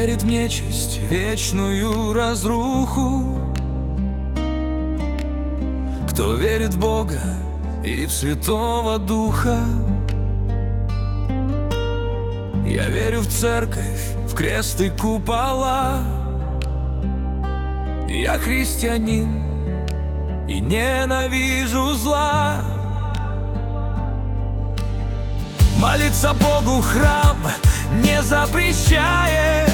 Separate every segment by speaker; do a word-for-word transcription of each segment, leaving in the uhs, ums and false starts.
Speaker 1: верит в нечисть, вечную разруху, кто верит в Бога и в Святого Духа. Я верю в церковь, в крест и купола. Я христианин и ненавижу зла. Молиться Богу храм не запрещает.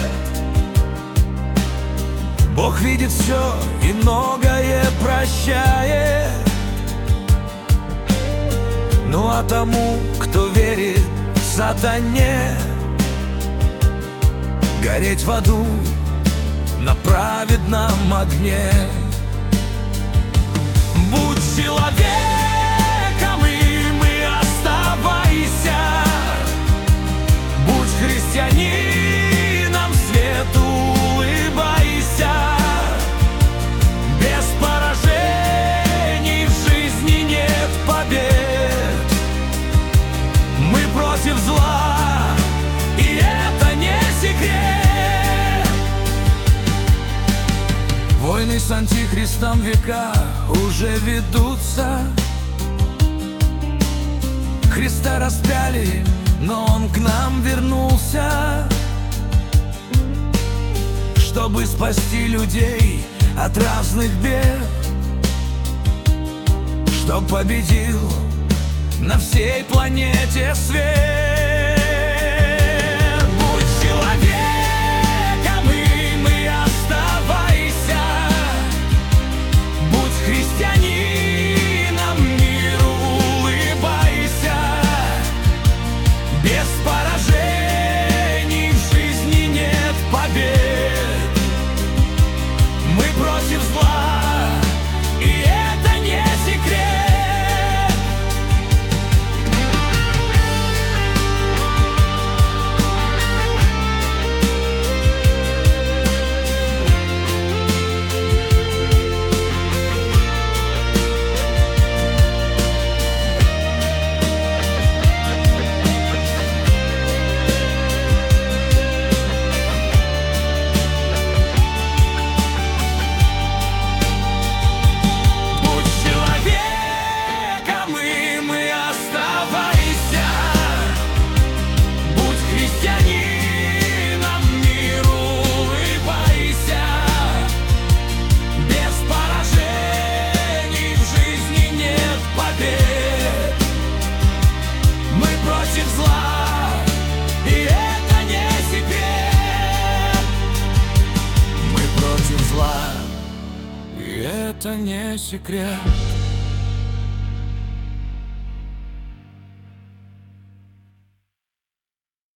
Speaker 1: Бог видит все и многое прощает. Ну а тому, кто верит сатане, гореть в аду на праведном огне. Будь человеком, и мы оставайся. Будь христианином, свету улыбайся. Без поражений в жизни нет побед. Мы против зла, и это не секрет. Войны с антихристом века уже ведутся. Христа распяли, но Он к нам вернулся, чтобы спасти людей от разных бед, чтоб победил на всей планете свет. Будь человеком, и мы оставайся. Будь христианином, миру улыбайся. Без поражений в жизни нет побед. Мы против зла, и это не секрет. Это не секрет.